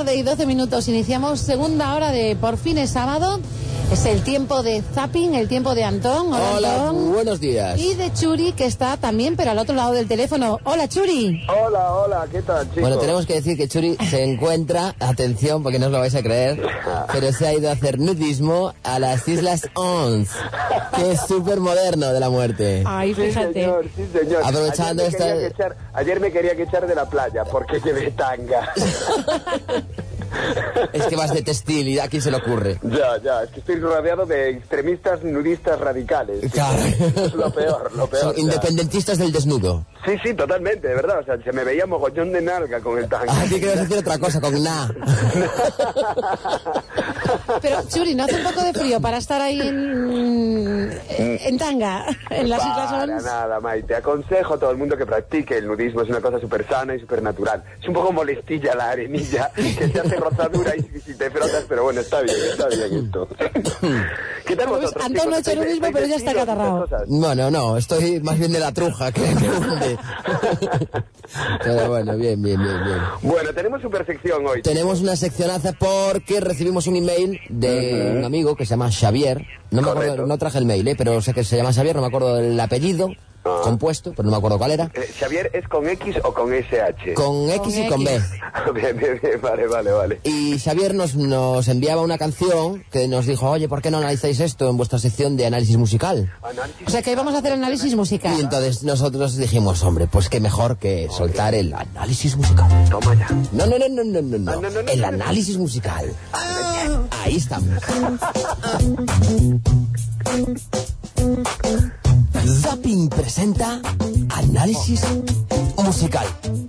tarde y 12 minutos. Iniciamos segunda hora de Por fin es sábado. Es el tiempo de Zapping, el tiempo de Antón. Hola, Antón. Buenos días. Y de Churi, que está también, pero al otro lado del teléfono. Hola, Churi. Hola, ¿qué tal, chicos? Bueno, tenemos que decir que Churi se encuentra, atención, porque no os lo vais a creer, pero se ha ido a hacer nudismo a las Islas Ons, que es súper moderno de la muerte. Ay, fíjate. Sí, señor. Aprovechando Ayer me quería que echar de la playa porque llevé tanga. Es que vas de textil y a quién se le ocurre. Ya, es que estoy rodeado de extremistas nudistas radicales. Claro. Es lo peor. Son independentistas del desnudo. Sí, totalmente, de verdad. O sea, se me veía mogollón de nalga con el tanga. Aquí querías decir otra cosa, con na. Pero, Churi, ¿no hace un poco de frío para estar ahí en tanga, en las Islas Ons? Nada, Maite. Aconsejo a todo el mundo que practique el nudismo. Es una cosa súper sana y súper natural. Es un poco molestilla la arenilla, que se hace rozadura y si te frotas, pero bueno, está bien esto. ¿Qué tal vosotros, Antón chicos? no ha hecho nudismo, pero ya está catarrado. Bueno, no, estoy más bien de la truja que hunde. Pero bueno, bien. Bueno, tenemos super sección hoy. Tenemos una seccionaza porque recibimos un email de un amigo que se llama Xavier. No me acuerdo, no traje el mail, pero sé que se llama Xavier, no me acuerdo del apellido compuesto, pero no me acuerdo cuál era. ¿Xavier es con X o con SH? Con X y con B. Bien, vale. Y Xavier nos enviaba una canción que nos dijo, oye, ¿por qué no analizáis esto en vuestra sección de análisis musical? O sea, que hoy vamos a hacer análisis musical. Y entonces nosotros dijimos, hombre, pues qué mejor que soltar el análisis musical. Toma ya. No. El análisis musical. Ahí estamos. Zapping presenta análisis musical.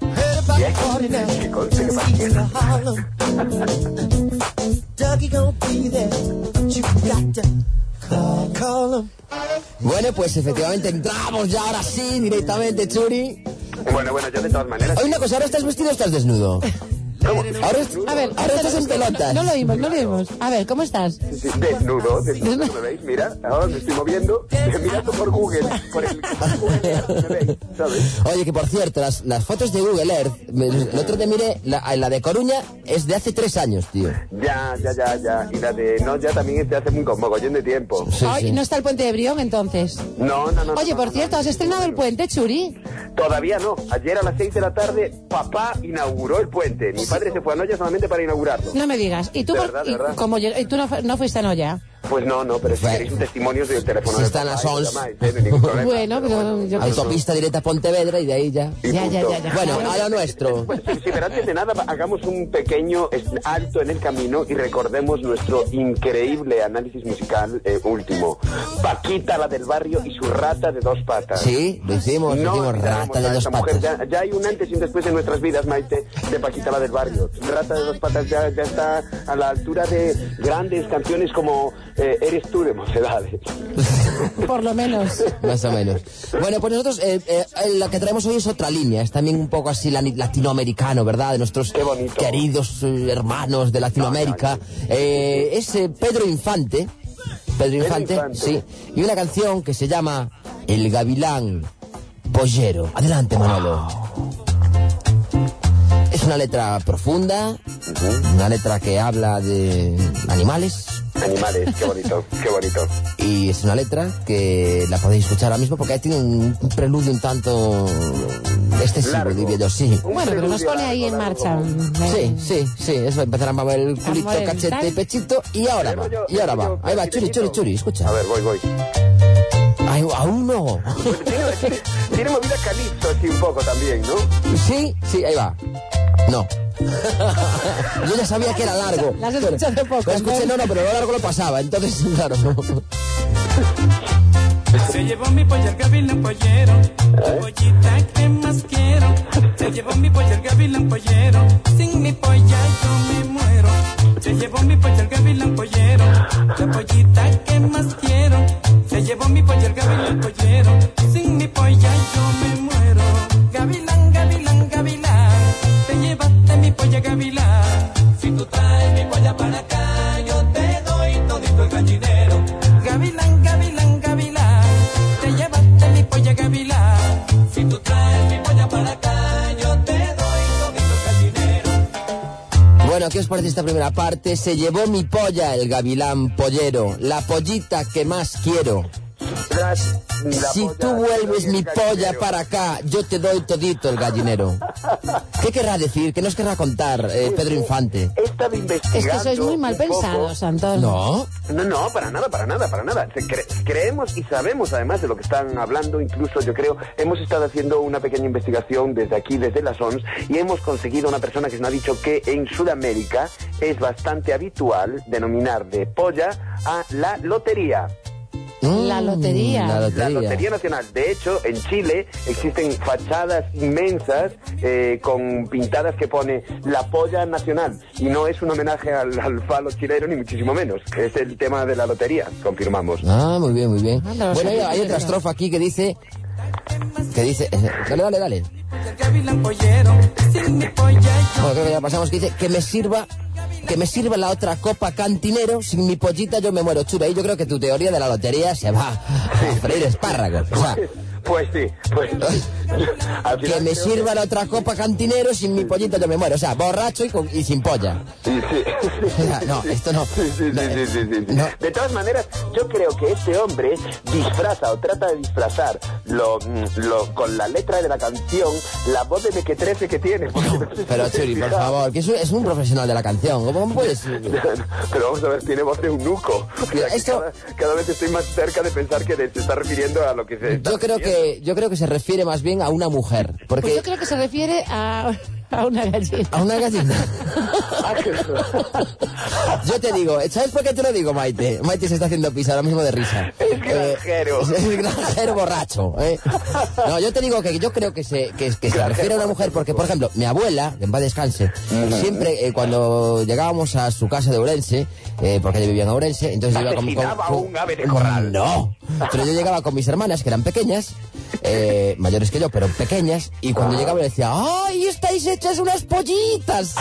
Bueno, pues efectivamente entramos ya ahora sí directamente, Churi. Bueno, yo de todas maneras. Oye, una cosa, ¿ahora estás vestido o estás desnudo? ¿Cómo? Ahora estás en pelotas. No lo oímos. A ver, ¿cómo estás? Sí, desnudo, ¿me veis? Mira, ahora me estoy moviendo, mirando por Google, por el Google, ¿me veis? ¿Sabes? Oye, que por cierto, las fotos de Google Earth, el otro te miré, la de Coruña es de hace 3 años, tío. Ya, y la de ya también es de hace un mogollón de tiempo. Sí. ¿No está el puente de Brión, entonces? No. Oye, por cierto, ¿has estrenado el puente, Churi? Todavía no. Ayer a las 6 de la tarde, papá inauguró el puente. Mi padre se fue a Noya solamente para inaugurarlo. No me digas. ¿Y tú, de verdad. ¿y tú no fuiste a Noya? Pues no, pero si queréis un testimonio soy el teléfono. Si están las 11. Bueno, pero yo... Autopista directa a Pontevedra y de ahí ya. Ya. Bueno, a lo nuestro. Sí, pero antes de nada, hagamos un pequeño alto en el camino y recordemos nuestro increíble análisis musical último. Paquita, la del barrio, y su rata de 2 patas. Sí, lo hicimos rata de 2 patas. Ya hay un antes y un después en nuestras vidas, Maite, de Paquita, la del barrio. Rata de 2 patas ya está a la altura de grandes canciones como Eres tú de Mocedades. Por lo menos. Más o menos. Bueno, pues nosotros la que traemos hoy es otra línea, es también un poco así latinoamericano, ¿verdad? De nuestros queridos hermanos de Latinoamérica. Es Pedro Infante, sí, y una canción que se llama El Gavilán Pollero. Adelante, Manolo. Es una letra profunda, una letra que habla de animales. Qué bonito. Y es una letra que la podéis escuchar ahora mismo porque tiene un preludio un tanto excesivo, largo, diría yo, sí. Bueno, pero nos pone ahí en marcha. Sí, eso, empezarán a mover el culito, cachete y pechito, y ahora va. Ahí va, Churi, escucha. A ver, voy. Ay, aún no. Tiene movida calipso así un poco también, ¿no? Sí, ahí va. No. Yo ya sabía que era largo. Las escuché hace poco. Lo escuché, no, pero lo largo lo pasaba, entonces, claro, no. Se llevó mi pollo el gavilán pollero, la pollita que más quiero. Se llevó mi pollo el gavilán pollero, sin mi polla yo me muero. Se llevó mi pollo el gavilán pollero, la pollita que más quiero. Se llevó mi pollo el gavilán pollero, sin mi polla yo me muero. Gavilán, te llevaste mi polla gavilán. Si tú traes mi polla para acá, yo te doy todito el gallinero. Gavilán, te llevaste mi polla gavilán. Si tú traes mi polla para acá, yo te doy todito el gallinero. Bueno, ¿qué os parece esta primera parte? Se llevó mi polla el gavilán pollero, la pollita que más quiero. Si tú vuelves mi polla para acá, yo te doy todito el gallinero. ¿Qué querrá decir? ¿Qué nos querrá contar Pedro Infante? He estado investigando. Es que sois muy mal pensados, Antonio. ¿No? No, para nada. Creemos y sabemos además de lo que están hablando, incluso yo creo, hemos estado haciendo una pequeña investigación desde aquí, desde las ONS, y hemos conseguido una persona que nos ha dicho que en Sudamérica es bastante habitual denominar de polla a la lotería. La lotería. La La Lotería Nacional. De hecho, en Chile existen fachadas inmensas con pintadas que pone la polla nacional. Y no es un homenaje al falo chileno, ni muchísimo menos. Es el tema de la lotería, confirmamos. Ah, muy bien, muy bien. Anda, Bueno, sí, hay otra estrofa aquí que dice... Dale. Bueno, creo que ya pasamos, que dice que me sirva la otra copa cantinero, sin mi pollita yo me muero. Chura, y yo creo que tu teoría de la lotería se va a freír espárragos. O sea, Pues sí. Al que final me creo sirva la otra copa cantinero, sin mi pollita yo me muero. O sea, borracho y sin polla. Sí. O sea, no, esto no. Sí. No. De todas maneras, yo creo que este hombre disfraza o trata de disfrazar con la letra de la canción la voz de mequetrefe que tiene. No Pero Churi, por favor, que es un profesional de la canción. ¿Cómo puedes...? Pero vamos a ver, tiene voz de eunuco. O sea, que Esto- cada vez estoy más cerca de pensar que se está refiriendo a lo que se está Yo creo que se refiere más bien a una mujer. Porque Pues yo creo que se refiere a una gallina. a una gallina. Yo te digo, ¿sabes por qué te lo digo, Maite? Maite se está haciendo pis ahora mismo de risa. Es granjero. Es granjero borracho. No, yo te digo que yo creo que se refiere a una mujer porque, por ejemplo, mi abuela, que en paz descanse, siempre cuando llegábamos a su casa de Ourense, porque ella vivía en Ourense, entonces yo iba Asesinaba a un ave de corral. No, pero yo llegaba con mis hermanas, que eran pequeñas, mayores que yo, pero pequeñas, y cuando llegaba le decía, ¡ay, estáis hechas unas pollitas!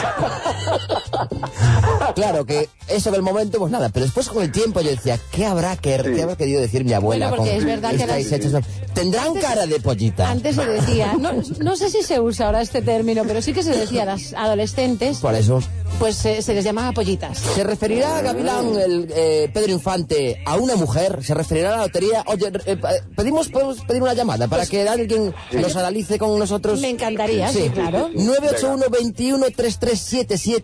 Claro, que eso del momento, pues nada, pero después con el tiempo yo decía, ¿qué habrá querido decir mi abuela? Bueno, porque con es verdad que estáis eras- hechas unas-". Tendrán cara de pollita. Antes se decía, no sé si se usa ahora este término, pero sí que se decía a las adolescentes, Por eso. pues se les llamaba pollitas. ¿Se referirá, Gavilán, Pedro Infante, a una mujer? ¿Se referirá a la lotería? Oye, podemos pedir una llamada para que alguien nos analice con nosotros. Me encantaría, sí, claro. 981-21-3377,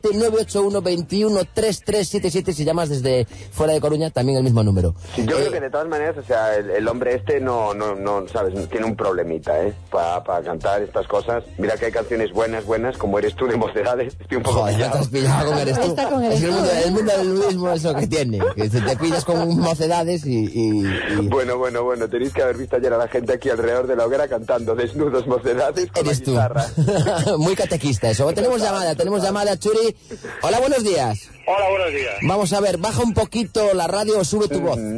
981-21-3377, si llamas desde fuera de Coruña, también el mismo número. Sí, yo creo que de todas maneras, o sea, el hombre este no, ¿sabes? Tiene un problemita, para cantar estas cosas. Mira que hay canciones buenas, como Eres tú de Mocedades. Estoy un poco Joder, pillado. te has pillado con Eres tú. Está con Eres Es que tú, el mundo del nudismo es lo que tiene, que te pillas con Mocedades y... Bueno, tenéis que haber visto ayer a la gente aquí alrededor de la hoguera cantando Desnudos Mocedades con Eres la tú. guitarra. Muy catequista eso. Tenemos llamada, Churi. Hola, buenos días. Hola, buenos días. Vamos a ver, baja un poquito la radio o sube tu voz.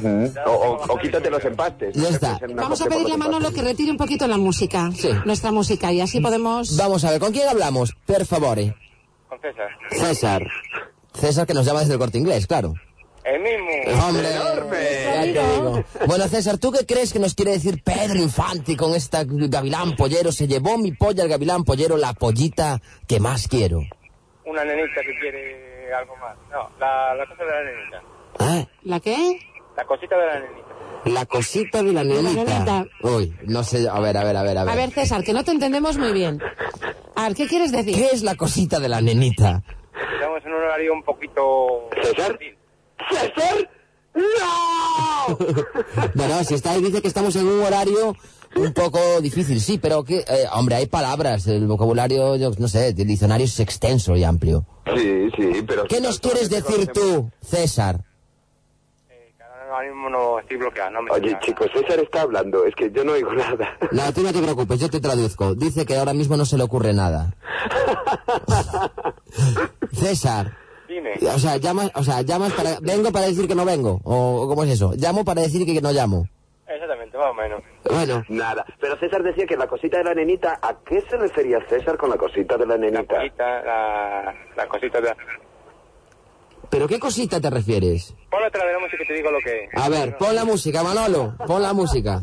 O quítate los empastes. Ya está. Puede ser una Vamos a parte por pedirle a los Manolo que retire un poquito la música, Sí. nuestra música, y así podemos... Vamos a ver, ¿con quién hablamos? Per favore. Con César. César, que nos llama desde el Corte Inglés, claro. El mismo. ¡Hombre! Ya te digo. Bueno, César, ¿tú qué crees que nos quiere decir Pedro Infante con esta gavilán pollero? Se llevó mi polla el gavilán pollero, la pollita que más quiero. Una nenita que quiere algo más. No, la cosa de la nenita. ¿Ah? ¿La qué? La cosita de la nenita. La cosita de la nenita. nenita. Uy, no sé, a ver. A ver, César, que no te entendemos muy bien. A ver, ¿qué quieres decir? ¿Qué es la cosita de la nenita? Estamos en un horario un poquito... ¿César? ¡César! ¡No! Bueno, si está ahí dice que estamos en un horario un poco difícil, sí, pero que, hombre, hay palabras, el vocabulario, yo no sé, el diccionario es extenso y amplio. Sí, pero... ¿Qué nos quieres decir tú, César? Ahora mismo no estoy bloqueado, no me Oye, digas. chicos, César está hablando, es que yo no oigo nada. No, tú no te preocupes, yo te traduzco. Dice que ahora mismo no se le ocurre nada. César. Dime. O sea, llamas para... ¿Vengo para decir que no vengo? ¿O cómo es eso? ¿Llamo para decir que no llamo? Exactamente, más o menos. Bueno, Nada, pero César decía que la cosita de la nenita, ¿a qué se refería César con la cosita de la La nenita? cosita de la... ¿pero qué cosita te refieres? Ponle otra de la música y te digo lo que es. A ver, pon la música, Manolo, pon la música.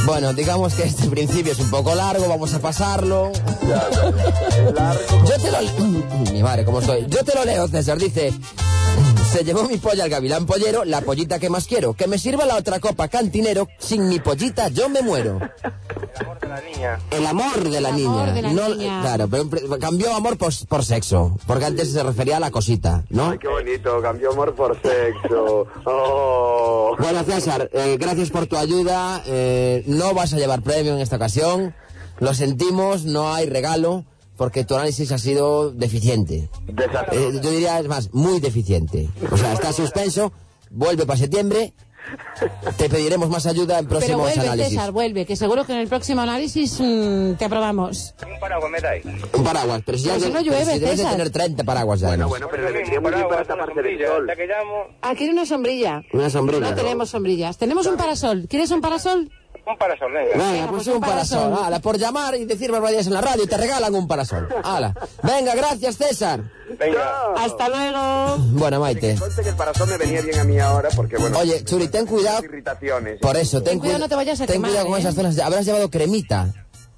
Bueno, digamos que este principio es un poco largo, vamos a pasarlo. Ya, es largo. Yo te lo... Mi madre, ¿cómo soy? Yo te lo leo, César, dice... Se llevó mi polla al gavilán pollero, la pollita que más quiero. Que me sirva la otra copa cantinero, sin mi pollita yo me muero. El amor de la niña. El amor de la El niña. amor de la No, niña. claro, pero cambió amor por sexo. Porque antes se refería a la cosita, ¿no? Ay, qué bonito, cambió amor por sexo. Oh. Bueno, César, gracias por tu ayuda. No vas a llevar premio en esta ocasión. Lo sentimos, no hay regalo, porque tu análisis ha sido deficiente. Yo diría, es más, muy deficiente. O sea, está suspenso, vuelve para septiembre. Te pediremos más ayuda en Pero próximos vuelve, análisis. César, vuelve, que seguro que en el próximo análisis te aprobamos. Un paraguas me dais. Un paraguas, pero si ya Pero si no llueve, pero si debes de César. tener 30 paraguas ya. Bueno, además. pero le vendría muy bien para taparse del sol. La que llamo, Ah, ¿quiere una sombrilla? Una sombrilla. No tenemos sombrillas. Tenemos un parasol. ¿Quieres un parasol? un parasol, venga. Venga, pues un parasol. Ala, por llamar y decir barbaridades en la radio y te regalan un parasol. Ala. Venga, gracias, César. Venga. Hasta luego. Bueno, Maite. Conste que el parasol me venía bien a mí ahora porque, bueno... Oye, Churi, ten cuidado. Irritaciones. Por eso, ten cuidado, no te vayas a ten quemar, cuidado con ¿eh? esas zonas. ¿Habrás llevado cremita?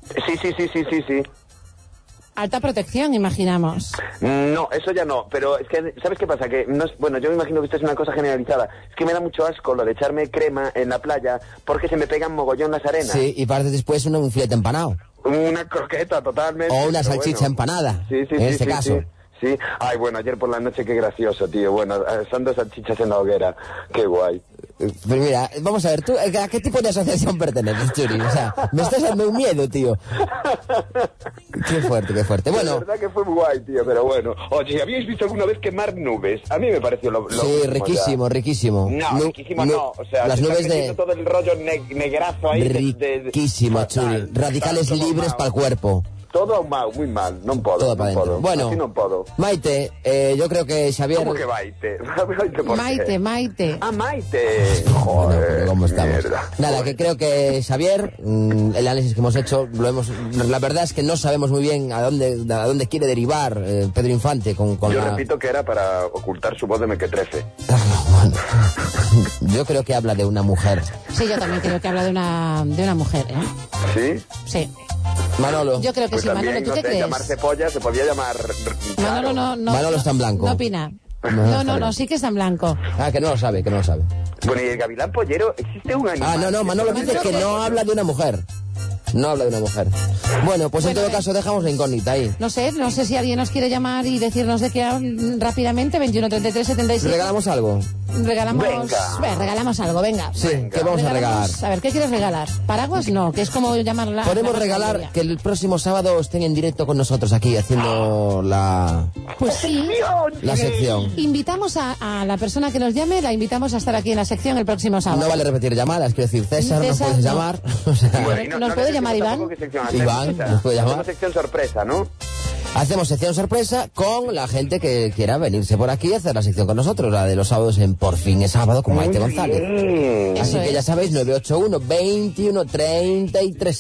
Sí. Alta protección, imaginamos. No, eso ya no, pero es que, ¿sabes qué pasa? Que no es, bueno, yo me imagino que esto es una cosa generalizada. Es que me da mucho asco lo de echarme crema en la playa porque se me pegan mogollón las arenas. Sí, y partes después un filete empanado. Una croqueta totalmente. O una pero salchicha bueno. empanada. Sí, en este caso. Sí. Ay, bueno, ayer por la noche qué gracioso, tío. Bueno, son 2 salchichas en la hoguera. Qué guay. Pero mira, vamos a ver, ¿tú a qué tipo de asociación perteneces, Churi? O sea, me estás dando un miedo, tío. Qué fuerte, qué fuerte. La Bueno, verdad que fue muy guay, tío, pero bueno. Oye, ¿habíais visto alguna vez quemar nubes? A mí me pareció lo sí, último, riquísimo, ya. riquísimo. No, riquísimo no. O sea, las te nubes estás metiendo todo el rollo negrazo ahí. Riquísimo, fatal, Churi. Radicales fatal, todo libres mal. para el cuerpo. Todo ahumado, muy mal. No puedo. Todo para no adentro. puedo. Bueno, Así no puedo. Maite, yo creo que Xavier... ¿Cómo que Maite? ¿Maite por qué? Maite. Ah, Maite. Bueno, Joder. pero ¿cómo estamos? Mierda. Nada, que creo que Xavier, el análisis que hemos hecho, la verdad es que no sabemos muy bien a dónde quiere derivar Pedro Infante con Yo la... repito que era para ocultar su voz de mequetrefe. Bueno, yo creo que habla de una mujer. Sí, yo también creo que habla de una mujer, ¿eh? ¿Sí? Sí. Manolo. Yo creo que Pues sí, también, Manolo, ¿tú no qué sé, crees? llamarse polla se podía llamar... Manolo no. Manolo está en blanco. No opina. No, sí que está en blanco. Ah, que no lo sabe. Bueno, y el gavilán pollero, ¿existe un animal? Ah, no, Manolo dice que no habla de una mujer. No habla de una mujer. Bueno, pues en Bueno, todo caso dejamos la incógnita ahí. No sé si alguien nos quiere llamar y decirnos de qué rápidamente. 21 33 77. ¿Regalamos algo? Regalamos. Venga. Regalamos algo, venga. Sí, ¿qué vamos a regalar? A ver, ¿qué quieres regalar? ¿Paraguas? No, que es como llamarla. Podemos regalar que el próximo sábado estén en directo con nosotros aquí haciendo la Pues sí. sección. Invitamos a la persona que nos llame, la invitamos a estar aquí en la sección el próximo sábado. No vale repetir llamadas, quiero decir, César, nos César, puedes no. llamar. O sea, Bueno, y no- ¿Nos no puede necesito llamar Iván? tampoco qué sección hacemos, Iván, o sea, nos puede llamar. hacemos sección sorpresa, ¿no? hacemos sección sorpresa con la gente que quiera venirse por aquí a hacer la sección con nosotros, la de los sábados en Por Fin es Sábado con Maite González. Así Eso que ya es. sabéis, 981 21 33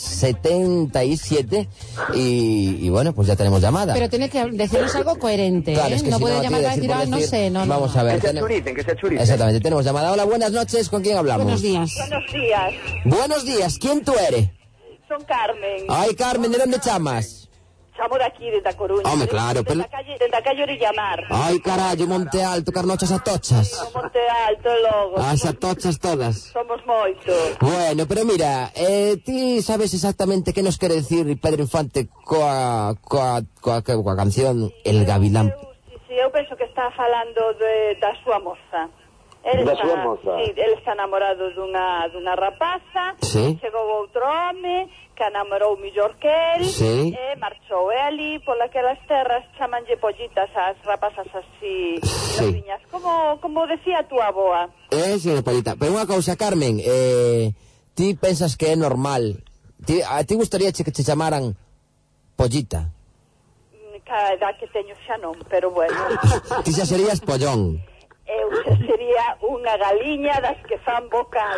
77 y bueno, pues ya tenemos llamada. Pero tiene que decirnos algo coherente, Claro, ¿eh? es que no si puede no, llamar tío, para decir decir, por no decir, sé, no. vamos a ver. Que se churicen, que se churicen. Exactamente, tenemos llamada. Hola, buenas noches, ¿con quién hablamos? Buenos días. Buenos días, Buenos días, ¿quién tú eres? son Carmen. Ay, Carmen, ¿de dónde chamas? Chamo de aquí, de Coruña. Home, claro, de pero- la calle Orillamar. Ay, carallo, Monte Alto, carnochas atochas. No Monte Alto, logo. As atochas todas. Somos moitos. Bueno, pero mira, ti sabes exactamente que nos quere decir Pedro Infante coa canción El Gavilán. Eu penso que está falando da súa moza. Da súa moza? Sí, ele está namorado dunha rapaza. Sí. Chegou outro home que a namorou millor que el. Sí. E marchou. E ali, polaquelas terras, chamanlle pollitas ás rapazas así, Sí. noviñas. Como decía a túa aboa. Señora Polita, pero unha cousa, Carmen, ti pensas que é normal? A ti gustaría que te chamaran Pollita? Cada edad que teño xa non, pero bueno. Ti xa serías Pollón. Eu xa sería unha galiña das que fan vocal.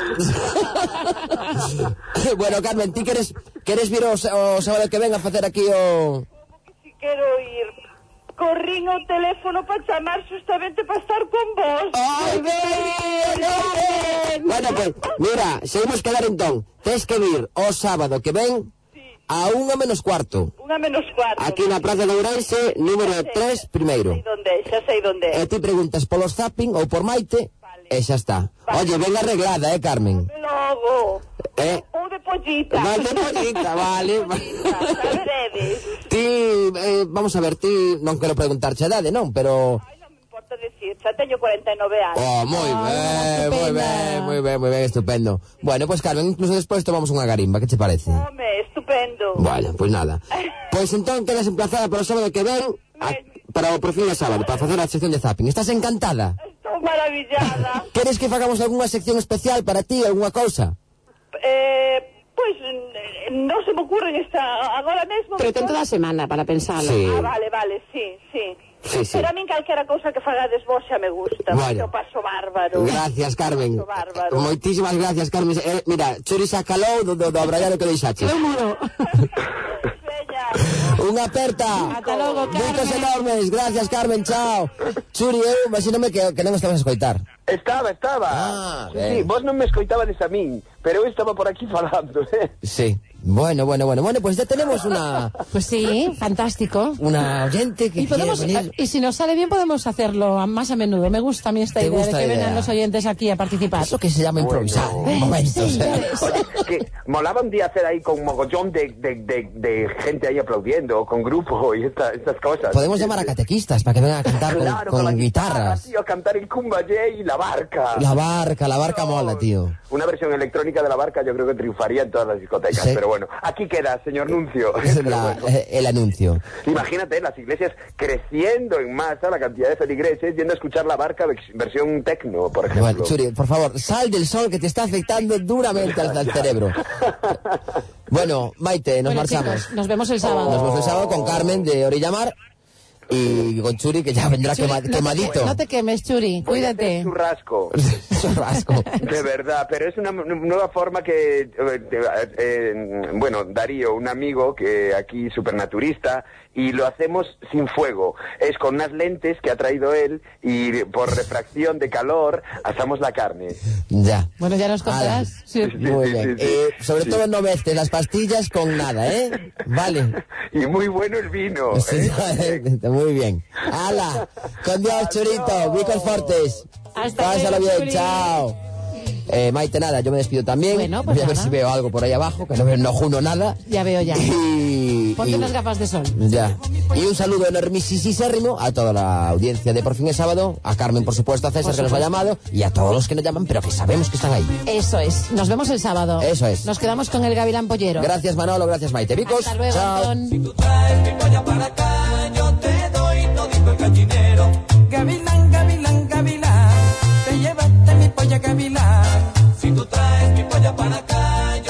Bueno, Carmen, ti queres vir o sábado que ven a facer aquí o... Si quero ir corrín o teléfono para chamar justamente para estar con vos. ¡Ay, ben! Bueno, pues, mira, seguimos quedar entón. Tes que vir o sábado que ven a 1:15. 1:15. Aquí na Praza de Ourense, número 3, primeiro. Xa sei donde é. E ti preguntas polos zapping ou por Maite, e xa está. Vale. Oye, ven arreglada, Carmen? Logo. Ou de pollita. Vale, de pollita, vale. Saberedes. Ti, vamos a ver, ti non quero preguntarche a edade, non? Pero... Ai, non me importa decir, xa teño 49 anos. Oh, moi ben, estupendo. Bueno, pues Carmen, incluso despois tomamos unha garimba, que che parece? Home, estupendo. Bueno, pues nada. Pois entón quedas emplazada para o sábado que ven, para o fin de sábado, para facer a sección de zapping. Estás encantada? Estou maravillada. Queres que fagamos algunha sección especial para ti, algunha cousa? Pois non se me ocurre agora mesmo. Pero ten toda a semana para pensarlo. Sí. Vale, sí. Sí. Pero a min calquera cousa que fagades vos xa me gusta. Bueno. Eu paso bárbaro. Gracias, Carmen. Paso bárbaro. Moitísimas gracias, Carmen. Mira, Churi sacalou do abrallado que deixaches. Eu muro. Unha aperta. Ata logo, Carmen. Muchos enormes. Gracias, Carmen. Chao. Churi, eu imagíname que non estabas a escoitar. Estaba. Sí, vos non me escoitabades a min, pero eu estaba por aquí falando, Sí. Bueno, pues ya tenemos una... Pues sí, fantástico. Una oyente que Y si nos sale bien podemos hacerlo más a menudo. Me gusta a mí esta idea de que vengan los oyentes aquí a participar. Eso que se llama improvisar, en momentos. Sí, Oye, que molaba un día hacer ahí con un mogollón de gente ahí aplaudiendo, con grupo y estas cosas. Podemos llamar a catequistas para que vengan a cantar con la guitarras. Tío, a cantar el Cumbayé y la barca. La barca mola, tío. Una versión electrónica de la barca yo creo que triunfaría en todas las discotecas, Sí. pero bueno, aquí queda, señor Nuncio. El anuncio. Imagínate las iglesias creciendo en masa, la cantidad de feligreses yendo a escuchar la barca versión tecno, por ejemplo. Bueno, Churi, por favor, sal del sol que te está afectando duramente al cerebro. Bueno, Maite, nos marchamos. Chicos, nos vemos el sábado. Nos vemos el sábado con Carmen de Orillamar y con Churi, que ya vendrá Churi, quemadito. No te quemes, Churi, cuídate. Churrasco. De verdad, pero es una nueva forma que, Darío, un amigo que aquí supernaturista, y lo hacemos sin fuego. Es con unas lentes que ha traído él y por refracción de calor asamos la carne. Ya. Bueno, ya nos contarás. Sí. Muy bien. Sobre todo no mezcles las pastillas con nada, ¿eh? Vale. Y muy bueno el vino. Sí, muy bien. ¡Hala! Con Dios, Churito. Vicos Fortes. Hasta Pásalo luego, bien. Churi. Chao. Maite, nada, yo me despido también. Bueno, pues voy a ver nada. si veo algo por ahí abajo, que no juno nada. Ya veo ya. Ponte y- unas gafas de sol. Ya. Y un saludo enormisísimo a toda la audiencia de Por Fin es Sábado, a Carmen, por supuesto, a César, Por que nos ha supuesto. llamado, y a todos los que nos llaman, pero que sabemos que están ahí. Eso es. Nos vemos el sábado. Eso es. Nos quedamos con el Gavilán Pollero. Gracias, Manolo, gracias, Maite. Vicos, Hasta luego, chao. Antón. Tú traes mi polla para acá, yo te doy todito el gallinero. Gavilán, gavilán, gavilán, te llevaste mi polla gavilán. Si tú traes mi polla para acá,